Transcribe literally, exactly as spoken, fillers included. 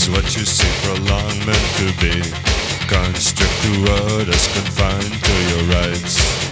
is what you see prolonged meant to be. Constrict the world as confined to your rights.